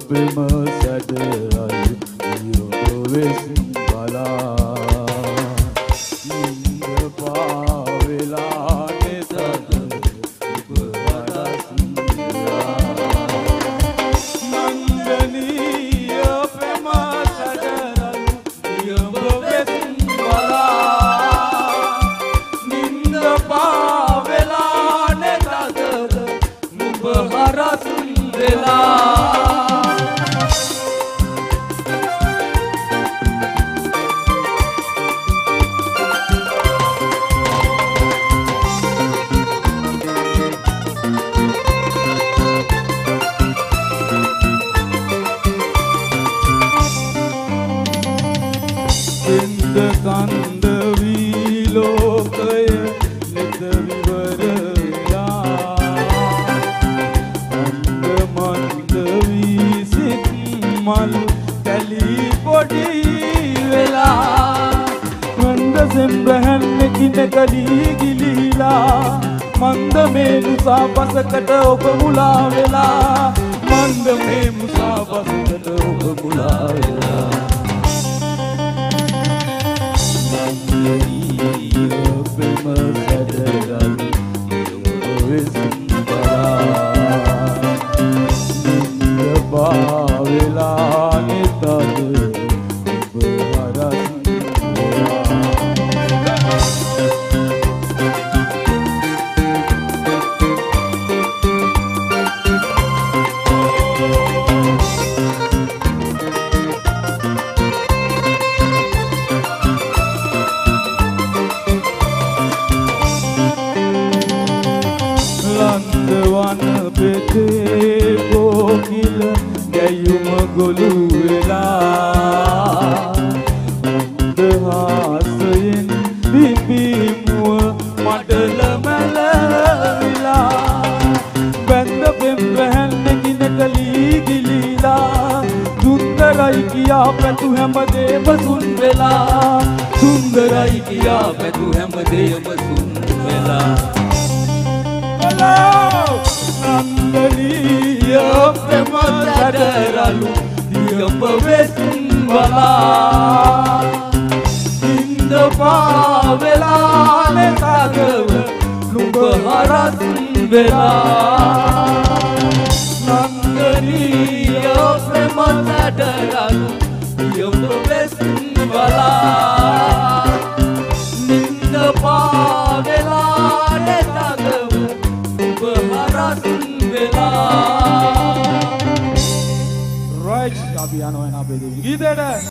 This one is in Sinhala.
ප්‍රේම සැඩරයි යොවෙස් බලා නින්ද පාවෙලා නෙතද ඔබ හරස්ලා නන්දනීය ප්‍රේම සැඩරයි යොවෙස් බලා නින්ද පාවෙලා නෙතද ඔබ හරස්ලා කන්ද වී ලෝකය නෙත විවරලා අන්ද මන්ද වී සිත් මලු කැලී පොඩි වෙලා මන්ද සෙම්බහන් කින කලී ගිලිලා මන්ද මේ මුසා පසකට ඔබ මුලා වෙලා මන්ද මේ මුසා පසකට ඔබ මුලා වෙලා ප්‍රේම සැඩරයි යොවෙස් බලා නින්ද පාවෙලා නෙතද ඔබ හරස්ලා වන පෙතේ කෝකිල ගැයුම ගොළු වෙලා අන්දහාසයෙන් පිපිමුව මඩල මැලවිලා බැන්ද පෙම් පැහැන්නකින කලී ගිලිලා සුන්දරයි කියා පැතු හැමදේම සුන් වෙලා සුන්දරයි කියා පැතු හැමදේම සුන් වෙලා නන්දනීය ප්‍රේම සැඩරලු දියඹ වෙස් බලා නින්ද පාවෙලා නෙතගව නුඹ හරස් වෙලා නන්දනීය ප්‍රේම සැඩරලු දියඹ වෙස් බලා නින්ද පාවෙලා නෙතගව Right, අපි යනවා එන අපේ දෙවි ගීතයට